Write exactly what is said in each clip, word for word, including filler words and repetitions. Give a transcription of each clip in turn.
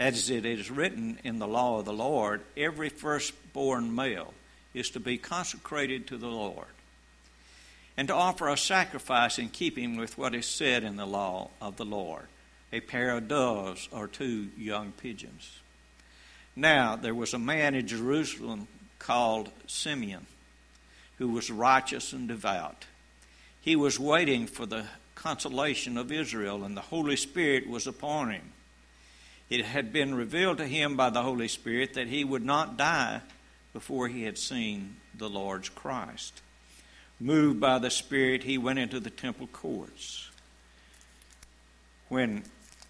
As it is written in the law of the Lord, every firstborn male is to be consecrated to the Lord, and to offer a sacrifice in keeping with what is said in the law of the Lord, a pair of doves or two young pigeons. Now there was a man in Jerusalem called Simeon, who was righteous and devout. He was waiting for the consolation of Israel, and the Holy Spirit was upon him. It had been revealed to him by the Holy Spirit that he would not die before he had seen the Lord's Christ. Moved by the Spirit, he went into the temple courts. When,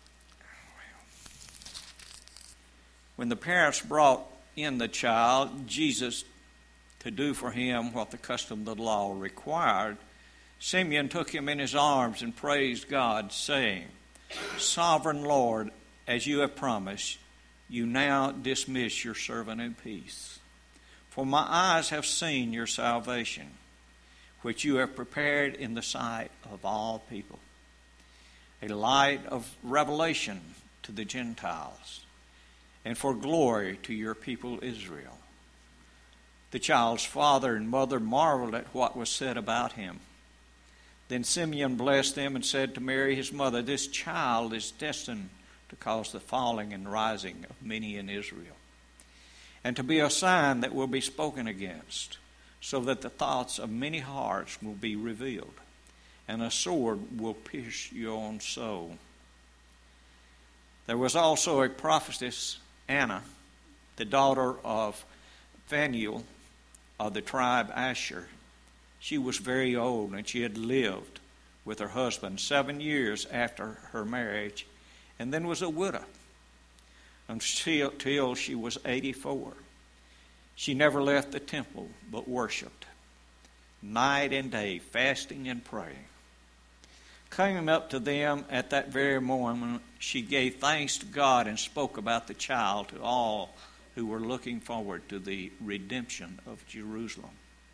when the parents brought in the child, Jesus, to do for him what the custom of the law required, Simeon took him in his arms and praised God, saying, "Sovereign Lord, as you have promised, you now dismiss your servant in peace. For my eyes have seen your salvation, which you have prepared in the sight of all people, a light of revelation to the Gentiles, and for glory to your people Israel." The child's father and mother marveled at what was said about him. Then Simeon blessed them and said to Mary his mother, "This child is destined to cause the falling and rising of many in Israel, and to be a sign that will be spoken against, so that the thoughts of many hearts will be revealed, and a sword will pierce your own soul." There was also a prophetess, Anna, the daughter of Phanuel of the tribe Asher. She was very old, and she had lived with her husband seven years after her marriage, and then was a widow until, until she was eighty-four. She never left the temple, but worshipped night and day, fasting and praying. Coming up to them at that very moment, she gave thanks to God and spoke about the child to all who were looking forward to the redemption of Jerusalem.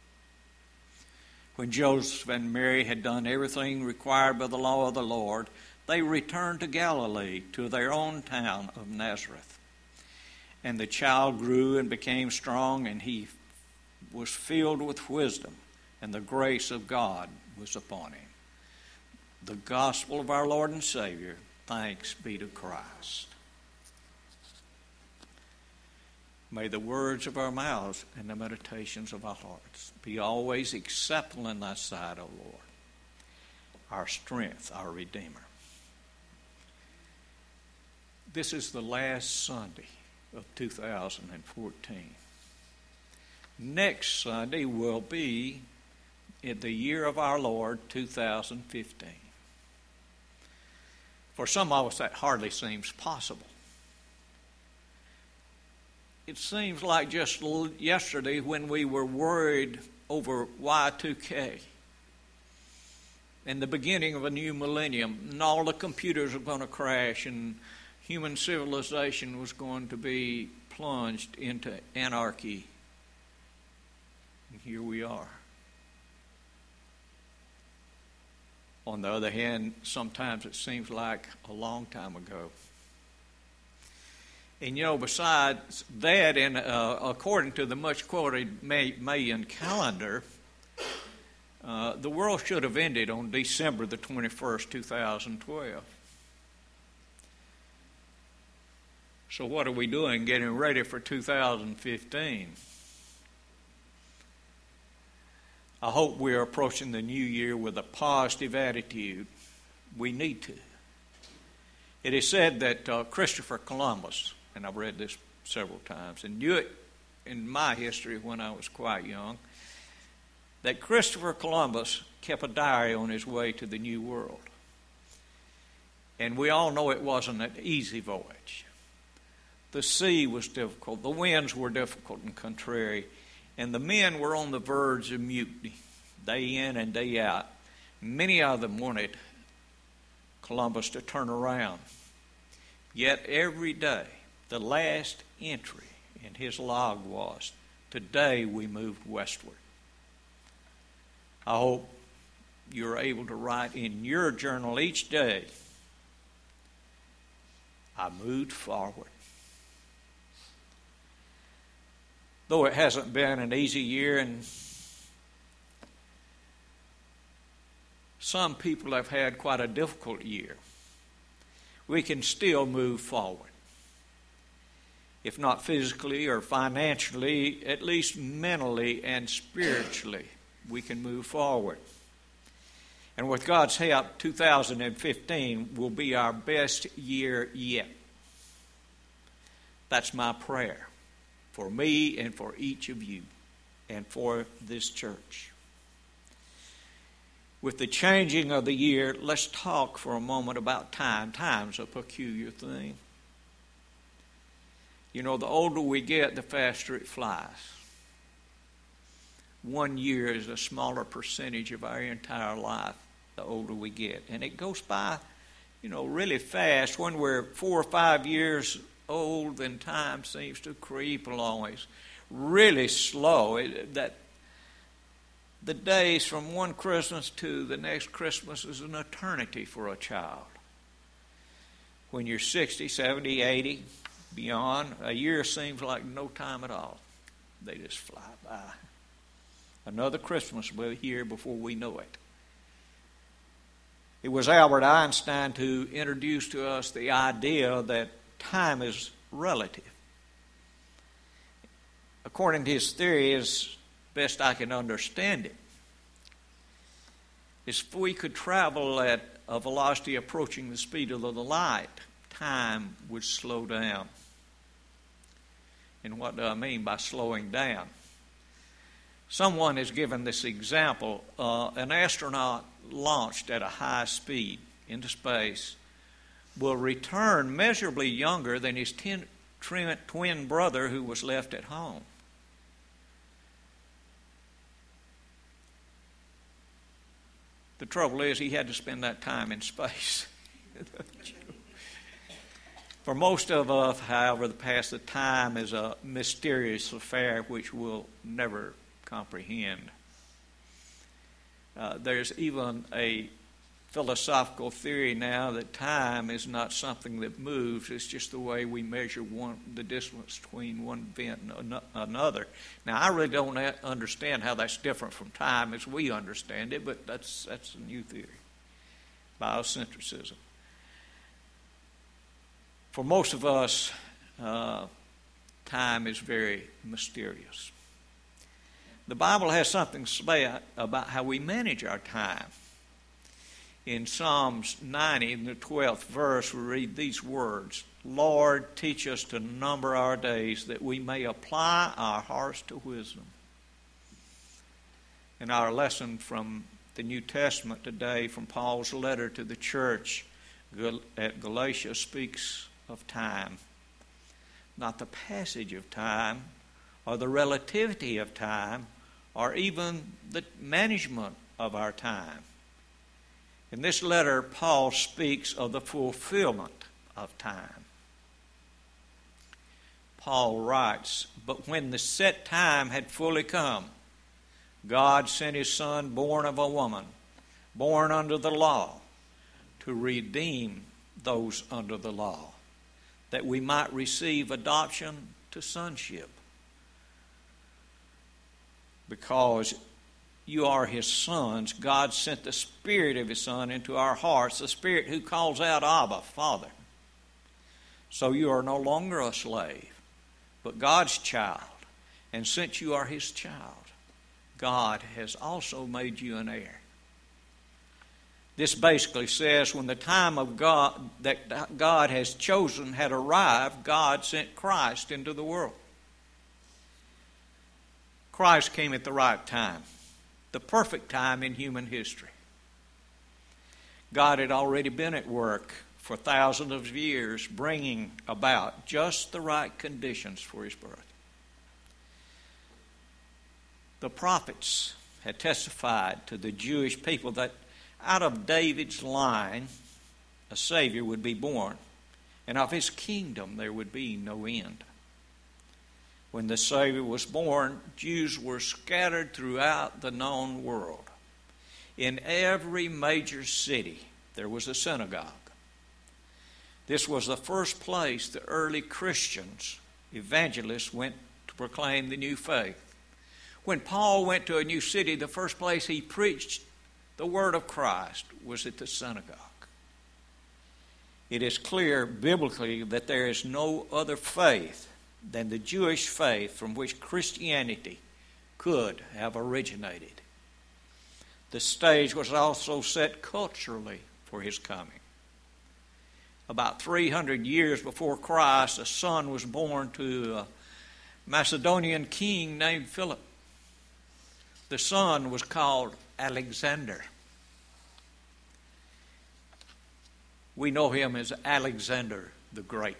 When Joseph and Mary had done everything required by the law of the Lord, they returned to Galilee, to their own town of Nazareth. And the child grew and became strong, and he was filled with wisdom, and the grace of God was upon him. The gospel of our Lord and Savior. Thanks be to Christ. May the words of our mouths and the meditations of our hearts be always acceptable in thy sight, O Lord, our strength, our Redeemer. This is the last Sunday of two thousand fourteen. Next Sunday will be in the year of our Lord, two thousand fifteen. For some of us, that hardly seems possible. It seems like just yesterday when we were worried over Y two K and the beginning of a new millennium, and all the computers were going to crash, and human civilization was going to be plunged into anarchy. And here we are. On the other hand, sometimes it seems like a long time ago. And you know, besides that, and uh, according to the much quoted May- Mayan calendar, uh, the world should have ended on December the twenty-first, two thousand twelve. So what are we doing getting ready for two thousand fifteen? I hope we are approaching the new year with a positive attitude. We need to. It is said that uh, Christopher Columbus, and I've read this several times, and knew it in my history when I was quite young, that Christopher Columbus kept a diary on his way to the New World. And we all know it wasn't an easy voyage. The sea was difficult, the winds were difficult and contrary, and the men were on the verge of mutiny, day in and day out. Many of them wanted Columbus to turn around. Yet every day, the last entry in his log was, "Today we moved westward." I hope you're able to write in your journal each day, I moved forward. Though it hasn't been an easy year, and some people have had quite a difficult year, we can still move forward. If not physically or financially, at least mentally and spiritually, we can move forward. And with God's help, two thousand fifteen will be our best year yet. That's my prayer for me and for each of you and for this church. With the changing of the year, let's talk for a moment about time. Time's a peculiar thing. You know, the older we get, the faster it flies. One year is a smaller percentage of our entire life the older we get. And it goes by, you know, really fast. When we're four or five years old, then time seems to creep along. It's really slow. It, that the days from one Christmas to the next Christmas is an eternity for a child. When you're sixty, seventy, eighty, beyond, a year seems like no time at all. They just fly by. Another Christmas will be here before we know it. It was Albert Einstein who introduced to us the idea that time is relative. According to his theory, as best I can understand it, is if we could travel at a velocity approaching the speed of the light, time would slow down. And what do I mean by slowing down? Someone has given this example. Uh, an astronaut launched at a high speed into space will return measurably younger than his ten, twin brother who was left at home. The trouble is he had to spend that time in space. For most of us, however, the passage of time is a mysterious affair which we'll never comprehend. Uh, there's even a philosophical theory now that time is not something that moves. It's just the way we measure one, the distance between one event and another. Now, I really don't understand how that's different from time as we understand it, but that's that's a new theory, biocentrism. For most of us, uh, time is very mysterious. The Bible has something to say about how we manage our time. In Psalms ninety, in the twelfth verse, we read these words, "Lord, teach us to number our days, that we may apply our hearts to wisdom." In our lesson from the New Testament today, from Paul's letter to the church at Galatia, speaks of time. Not the passage of time, or the relativity of time, or even the management of our time. In this letter, Paul speaks of the fulfillment of time. Paul writes, "But when the set time had fully come, God sent his Son, born of a woman, born under the law, to redeem those under the law, that we might receive adoption to sonship. Because you are his sons, God sent the Spirit of his Son into our hearts, the Spirit who calls out, Abba, Father. So you are no longer a slave, but God's child. And since you are his child, God has also made you an heir." This basically says when the time of God that God has chosen had arrived, God sent Christ into the world. Christ came at the right time, the perfect time in human history. God had already been at work for thousands of years, bringing about just the right conditions for his birth. The prophets had testified to the Jewish people that out of David's line, a Savior would be born, and of his kingdom there would be no end. When the Savior was born, Jews were scattered throughout the known world. In every major city, there was a synagogue. This was the first place the early Christians, evangelists, went to proclaim the new faith. When Paul went to a new city, the first place he preached the word of Christ was at the synagogue. It is clear biblically that there is no other faith than the Jewish faith from which Christianity could have originated. The stage was also set culturally for his coming. About three hundred years before Christ, a son was born to a Macedonian king named Philip. The son was called Alexander. We know him as Alexander the Great.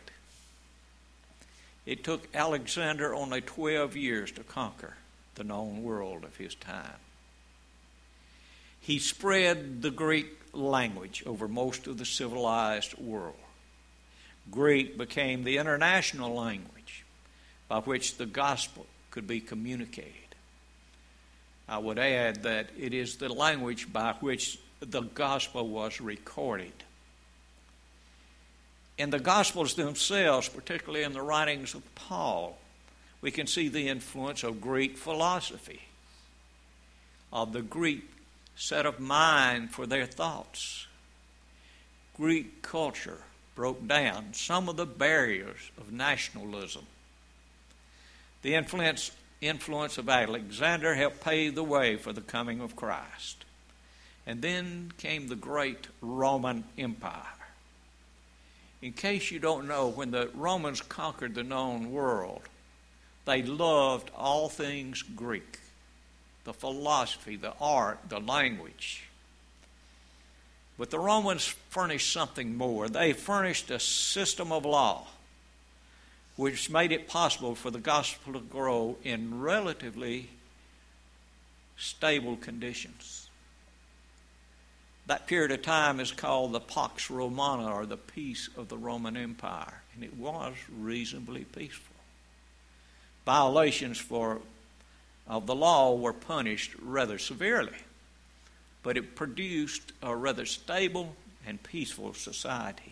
It took Alexander only twelve years to conquer the known world of his time. He spread the Greek language over most of the civilized world. Greek became the international language by which the gospel could be communicated. I would add that it is the language by which the gospel was recorded. In the Gospels themselves, particularly in the writings of Paul, we can see the influence of Greek philosophy, of the Greek set of mind for their thoughts. Greek culture broke down some of the barriers of nationalism. The influence, influence of Alexander helped pave the way for the coming of Christ. And then came the great Roman Empire. In case you don't know, when the Romans conquered the known world, they loved all things Greek, the philosophy, the art, the language. But the Romans furnished something more. They furnished a system of law which made it possible for the gospel to grow in relatively stable conditions. That period of time is called the Pax Romana, or the peace of the Roman Empire, and it was reasonably peaceful. Violations for, of the law were punished rather severely, but it produced a rather stable and peaceful society.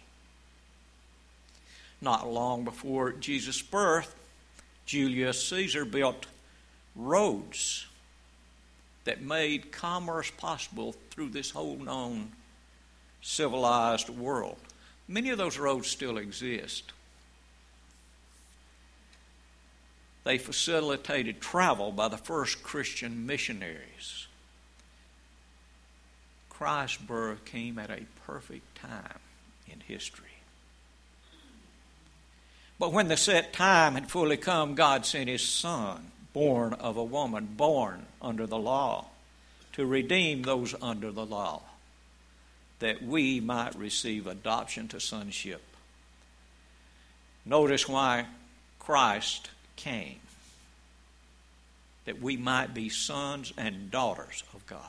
Not long before Jesus' birth, Julius Caesar built roads that made commerce possible through this whole known civilized world. Many of those roads still exist. They facilitated travel by the first Christian missionaries. Christ's birth came at a perfect time in history. But when the set time had fully come, God sent his Son, born of a woman, born under the law, to redeem those under the law, that we might receive adoption to sonship. Notice why Christ came, that we might be sons and daughters of God.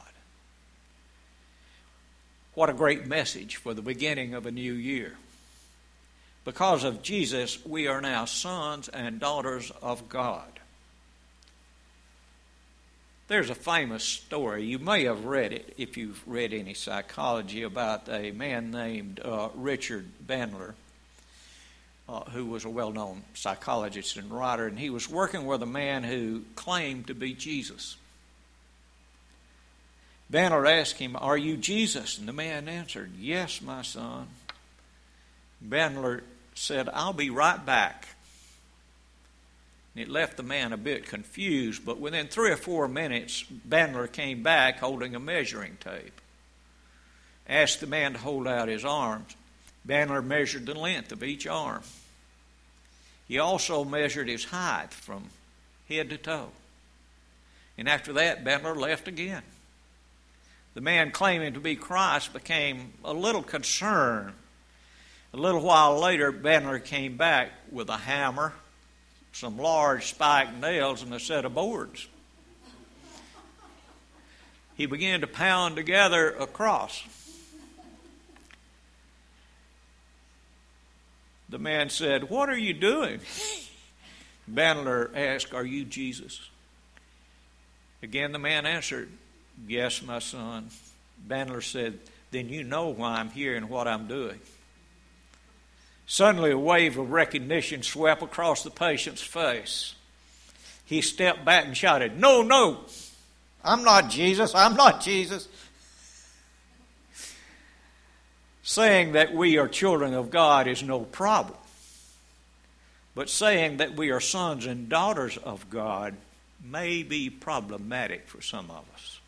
What a great message for the beginning of a new year. Because of Jesus, we are now sons and daughters of God. There's a famous story. You may have read it if you've read any psychology, about a man named uh, Richard Bandler, uh, who was a well-known psychologist and writer, and he was working with a man who claimed to be Jesus. Bandler asked him, "Are you Jesus?" And the man answered, "Yes, my son." Bandler said, "I'll be right back." It left the man a bit confused, but within three or four minutes, Bandler came back holding a measuring tape. Asked the man to hold out his arms. Bandler measured the length of each arm. He also measured his height from head to toe. And after that, Bandler left again. The man claiming to be Christ became a little concerned. A little while later, Bandler came back with a hammer, some large spiked nails, and a set of boards. He began to pound together a cross. The man said, "What are you doing?" Bandler asked, "Are you Jesus?" Again, the man answered, "Yes, my son." Bandler said, "Then you know why I'm here and what I'm doing." Suddenly a wave of recognition swept across the patient's face. He stepped back and shouted, "No, no, I'm not Jesus, I'm not Jesus." Saying that we are children of God is no problem. But saying that we are sons and daughters of God may be problematic for some of us.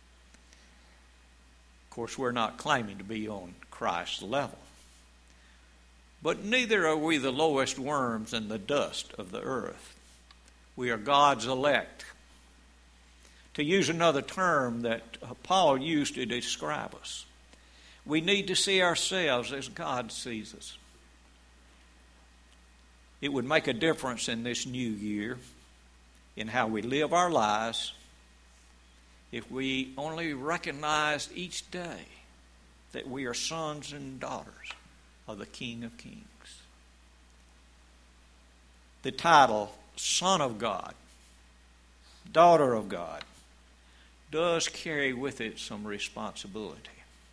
Of course, we're not claiming to be on Christ's level. But neither are we the lowest worms in the dust of the earth. We are God's elect. To use another term that Paul used to describe us, we need to see ourselves as God sees us. It would make a difference in this new year in how we live our lives if we only recognized each day that we are sons and daughters of the King of Kings. The title, Son of God, Daughter of God, does carry with it some responsibility.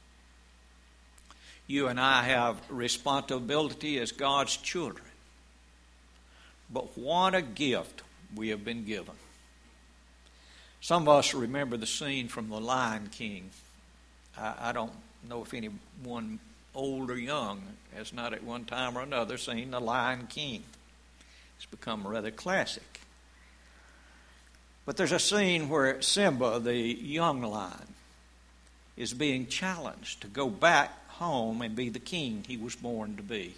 You and I have responsibility as God's children. But what a gift we have been given. Some of us remember the scene from The Lion King. I, I don't know if anyone old or young has not at one time or another seen The Lion King. It's become rather classic. But there's a scene where Simba, the young lion, is being challenged to go back home and be the king he was born to be.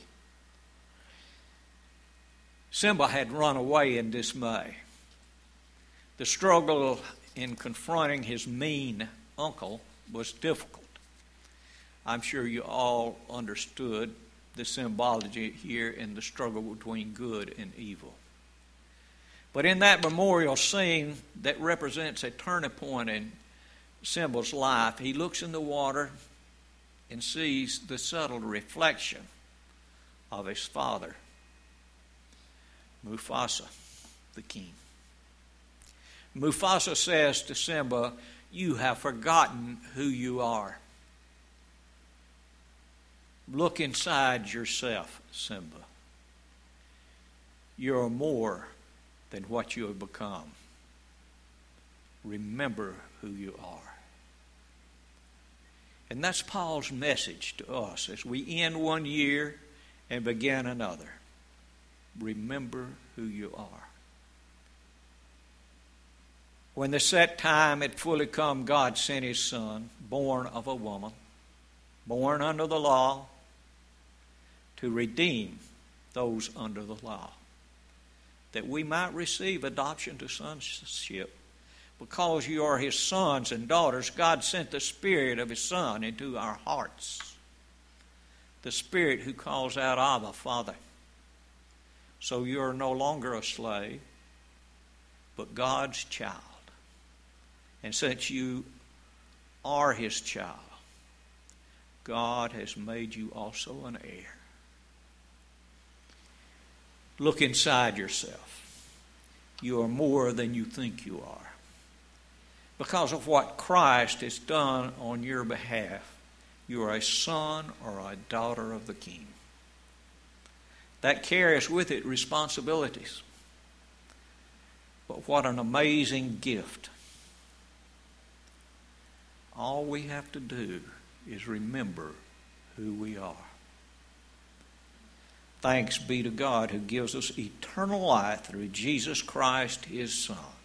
Simba had run away in dismay. The struggle in confronting his mean uncle was difficult. I'm sure you all understood the symbology here in the struggle between good and evil. But in that memorial scene that represents a turning point in Simba's life, he looks in the water and sees the subtle reflection of his father, Mufasa, the king. Mufasa says to Simba, "You have forgotten who you are. Look inside yourself, Simba. You're more than what you have become. Remember who you are." And that's Paul's message to us as we end one year and begin another. Remember who you are. When the set time had fully come, God sent his Son, born of a woman, born under the law, to redeem those under the law, that we might receive adoption to sonship. Because you are his sons and daughters, God sent the Spirit of his Son into our hearts. The Spirit who calls out, "Abba, Father." So you are no longer a slave, but God's child. And since you are his child, God has made you also an heir. Look inside yourself. You are more than you think you are. Because of what Christ has done on your behalf, you are a son or a daughter of the King. That carries with it responsibilities. But what an amazing gift. All we have to do is remember who we are. Thanks be to God who gives us eternal life through Jesus Christ, his Son.